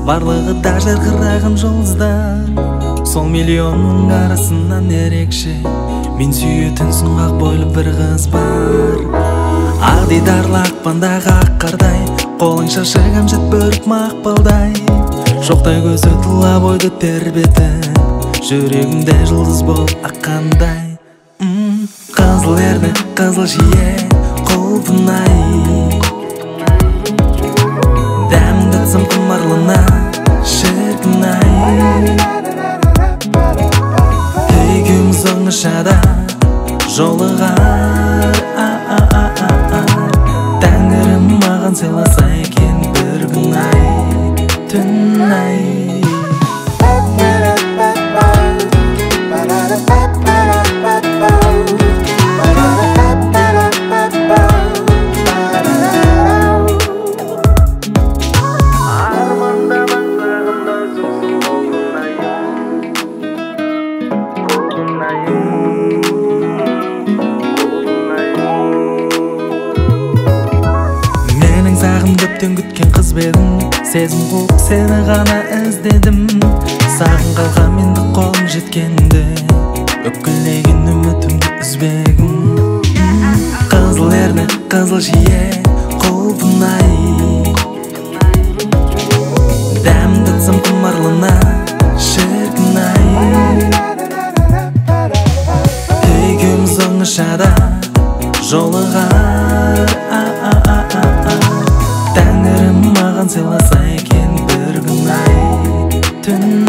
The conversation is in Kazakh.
барлығы да жарқыраған жұлдыздар. Сол миллионның арасынан ерекше мен сүйетінсің, ақ бойлы бір қыз бар. Ақ дидарлы ақпандағы ақ қардай, қолың шашыған жет бөрік мақпалдай. Шоқтай көзі тұла бойды тербеті, жүрегімде жұлдыз болып аққандай. Қызыл ерні, қызыл жие құлпынай, дәмді тсым құмарлына шіркін-ай. Екеуміз оңашада жолығар, Тәңірім маған сыйласа екен бір күн-ай, түн-ай. Менің сағым көптен күткен қыз бедің, сезім қуып сені ғана іздедім. Сағын қалған менді қолым жеткенде, өкілеген үмітімді үзбегім. Қызыл ерні, қызыл жие құлпынай, дәмді тсым құмарлына шіркін-ай. Екеуміз оңашада жолығар, Тәңірім маған сыйласа екен бір күн-ай, түн.